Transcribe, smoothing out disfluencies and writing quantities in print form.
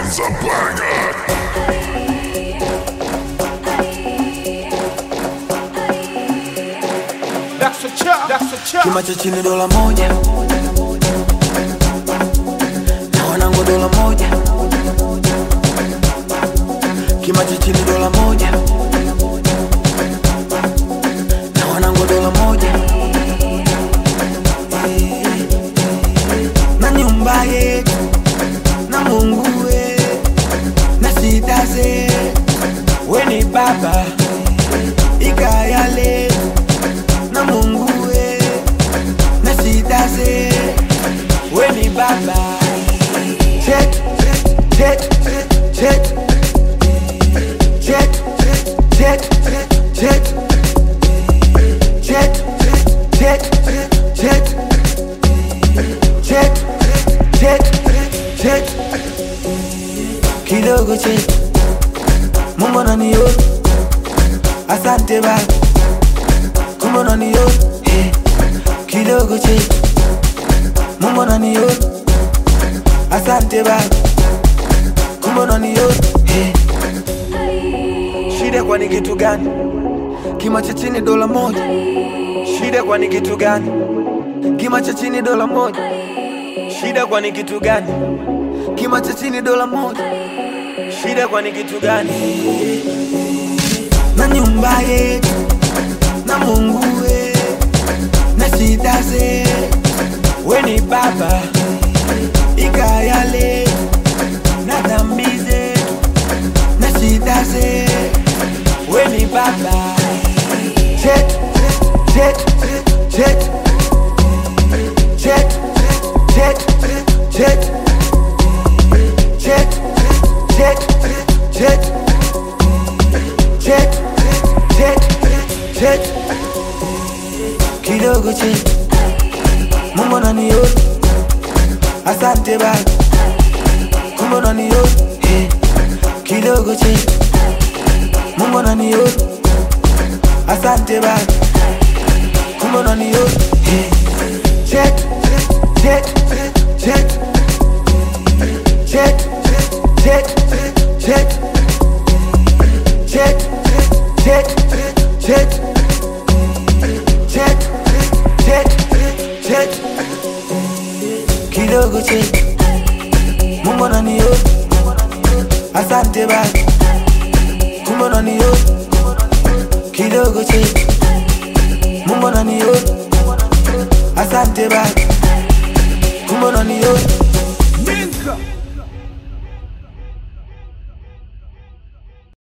one's a banger. That's a chop. Kima cha chini $1 na wanangu $1. Kima cha chini $1 na wanangu $1. Na nyumba yetu na Mungu we na sita ze we ni baba ikayale na Mungu we na sita ze we ni baba. Jet jet jet jet jet jet jet jet jet jet jet kidogo jet Mungu ananiona asante baba Mungu ananiona kidogo jet Mungu ananiona asante baba Mungu ananiona shida kwa ni kitu gani kima cha chini $1 shida kwa ni kitu gani kima cha chini $1 shida kwa ni kitu gani kima cha chini $1 shida kwa ni kitu gani na nyumba yetu na Mungu we na sita ze we ni baba ikayale na dhambi zetu na sita ze we ni baba. Jet jet jet jet jet jet jet jet jet jet jet jet kidogo jet Mungu ananiona asante baba Mungu ananiona kidogo jet Mungu ananiona asante baba Mungu ananiona jet jet jet jet jet jet jet jet jet jet jet jet kidogo jet Mungu ananiona asante baba Mungu ananiona kidogo jet Mungu ananiona asante baba Mungu ananiona